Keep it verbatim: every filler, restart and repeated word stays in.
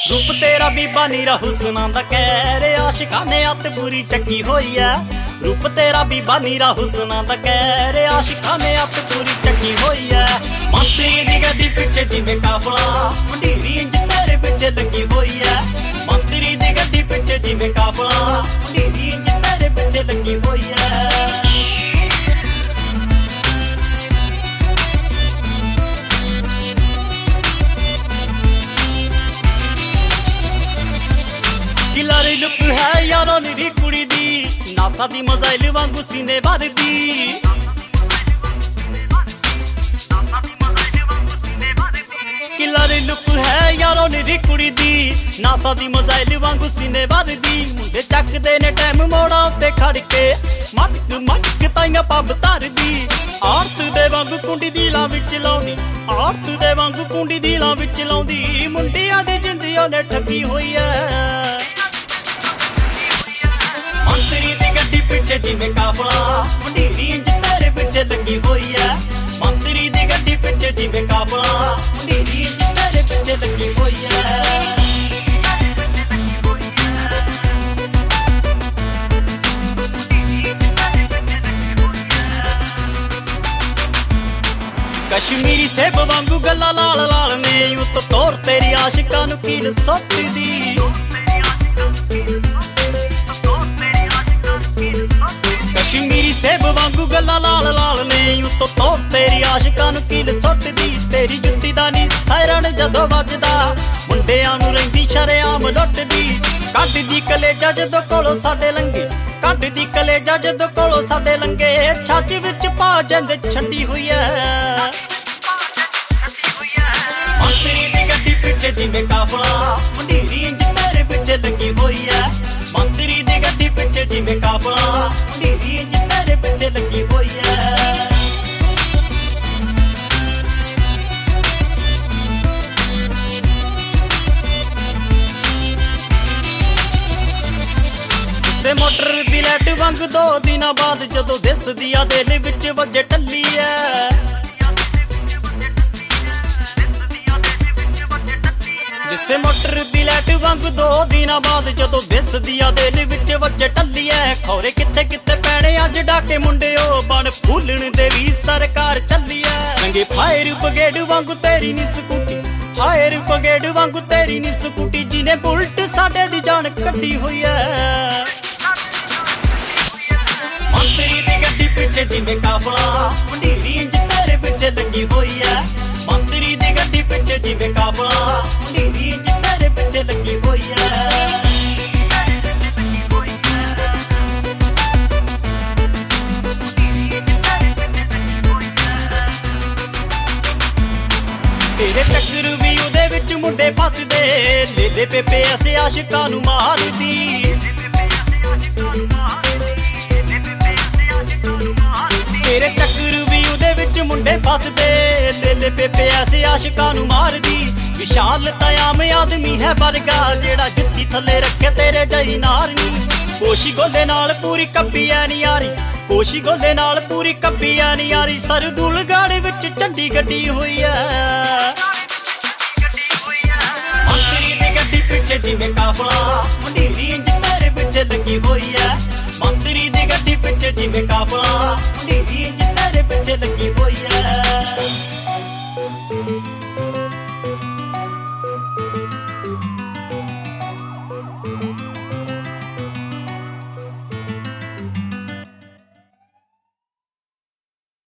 रूप तेरा बीबा नीरा हुस्ना दा कहर आशिकां ने अत पूरी चक्की होई है। रूप तेरा बीबा नीरा हुस्ना दा कहर आशिकां ने अत पूरी चक्की होई है। मंत्री दी गड्डी पिछे जिवें काफला मंडीरी इंज तेरे पिछे लगी होई है। मंत्री दी गड्डी पिछे जिवें काफला मंडीरी इंज तेरे पिछे लगी होई है। किलारी लुक है यारों निरी कुड़ी दी नासा दी मजाइल वांगू सीने भरदी। किलारी लुक है यारों निरी कुड़ी दी नासा दी मजाइल वांगू सीने भरदी। मुंडे चकदे ने टाइम मोड़ा उत्ते खड़ के मटक मटक ताइयां पब धरदी। आरत दे वांगू कुंडी दिलां विच लाउंदी आरत दे वांगू कुंडी दिलां विच लाउंदी। मुंडियां दी जिंदियां ने ठगी होई है। मंत्री दी गड्डी पिछे जिवें काफला मंडीरी इंज तेरे पिछे लगी होई है। मंत्री दी गड्डी पिछे जिवें काफला मंडीरी इंज तेरे पिछे लगी होई है। कश्मीरी सेब वांगू गल्ला लाल लाल ने यूं तो तोर तेरी आशिकां नूं कील सुट्टदी। कश्मीरी सेब वांगू गल्ला लाल लाल ने यूं तो तोर तेरी आशिकां नूं कील सुट्टदी। तेरी जुत्ती दा नी सायरन जदों वजदा मुंडियां नूं रहिंदी शरेआम लुੱਟदी। कड्डदी कलेजा जदों कोलों साडे लंघे कड्डदी कलेजा जदों कोलों साडे लंघे। छाछ विच पा जंद छंडी होई है। मंत्री दी गड्डी पिछे जिवें काफला मंडीरी इंज तेरे पिछे लगी होई है। मंत्री दी गड्डी पिछे जिवें काफला मंडीरी इंज तेरे पिछे लगी होई है। से मोटर दी लाइट वांग दो दिनां बाद जदों दिसदी आ दिल विच वजे टल्ली है। जिसे मोटर दी लाइट वांग दो दिनां बाद जदों दिसदी आ दिल विच वजे टल्ली है। खौरे कित्थे कित्थे पैणे अज डाके मुंडिओ बण फूलण दे वी सरकार चली है। रंगे फायर ब्रिगेड वांगू तेरी नी स्कूटी फायर ब्रिगेड वांगू तेरी नी स्कूटी जिने बुलट साडे दी जान कड्डी होई है। मंत्री दी गड्डी पिछे जिवें काफला मंडीरी इंज तेरे पिछे लगी होई है। मंत्री दी गड्डी पिछे जिवें काफला मंडीरी इंज तेरे पिछे लगी होई है। तेरे चक्कर भी उहदे विच मुंडे फसदे लेले पेपे ऐसे आशिकां नूं मारदी। तेरे चक्कर भी उहदे विच मुंडे फसदे लेले पेपे ऐसे आशिकां नूं मारदी। विशाल तयाम आदमी है वर्गा जेड़ा जुत्ती थले रखे तेरे जई नारनी। कोशी गोले नाल पूरी कब्बी ऐ नी यारी कोशी गोले नाल पूरी कब्बी ऐ नी यारी। सरदुलगढ़ विच झंडी गड्डी होई है। मंत्री दी गड्डी पिछे जिवें काफला मंडीरी इंज तेरे पिछे लगी होई है। मंत्री दी गड्डी पिछे जिवें काफला मंडीरी इंज तेरे पिछे लगी